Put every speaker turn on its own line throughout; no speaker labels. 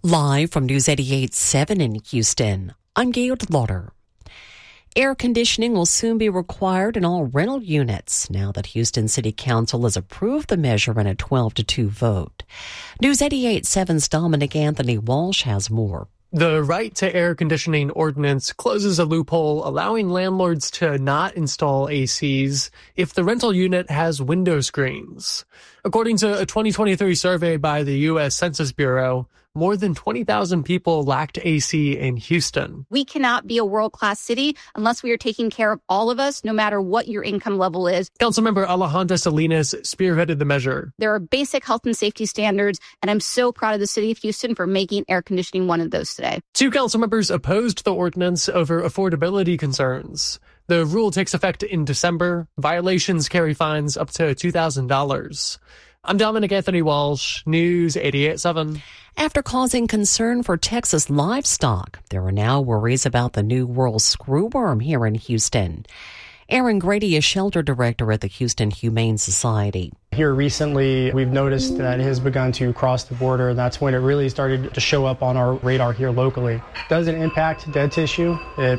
Live from News 88.7 in Houston, I'm Gail Lauder. Air conditioning will soon be required in all rental units now that Houston City Council has approved the measure in a 12-2 vote. News 88.7's Dominic Anthony Walsh has more.
The right to air conditioning ordinance closes a loophole allowing landlords to not install ACs if the rental unit has window screens. According to a 2023 survey by the U.S. Census Bureau, more than 20,000 people lacked AC in Houston.
We cannot be a world-class city unless we are taking care of all of us, no matter what your income level is.
Councilmember Alejandra Salinas spearheaded the measure.
There are basic health and safety standards, and I'm so proud of the city of Houston for making air conditioning one of those today.
Two council members opposed the ordinance over affordability concerns. The rule takes effect in December. Violations carry fines up to $2,000. I'm Dominic Anthony Walsh, News 88.7.
After causing concern for Texas livestock, there are now worries about the New World screwworm here in Houston. Aaron Grady is shelter director at the Houston Humane Society.
Here recently, we've noticed that it has begun to cross the border, and that's when it really started to show up on our radar here locally. It doesn't impact dead tissue.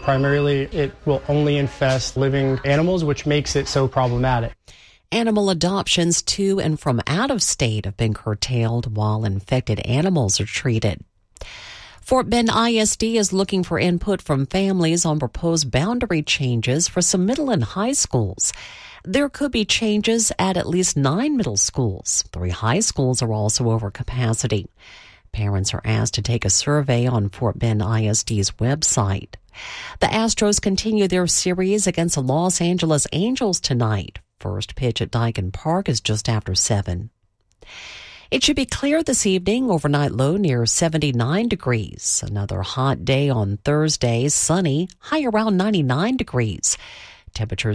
It will only infest living animals, which makes it so problematic.
Animal adoptions to and from out of state have been curtailed while infected animals are treated. Fort Bend ISD is looking for input from families on proposed boundary changes for some middle and high schools. There could be changes at least 9 middle schools. 3 high schools are also over capacity. Parents are asked to take a survey on Fort Bend ISD's website. The Astros continue their series against the Los Angeles Angels tonight. First pitch at Daikin Park is just after 7. It should be clear this evening, overnight low near 79 degrees. Another hot day on Thursday, sunny, high around 99 degrees. Temperatures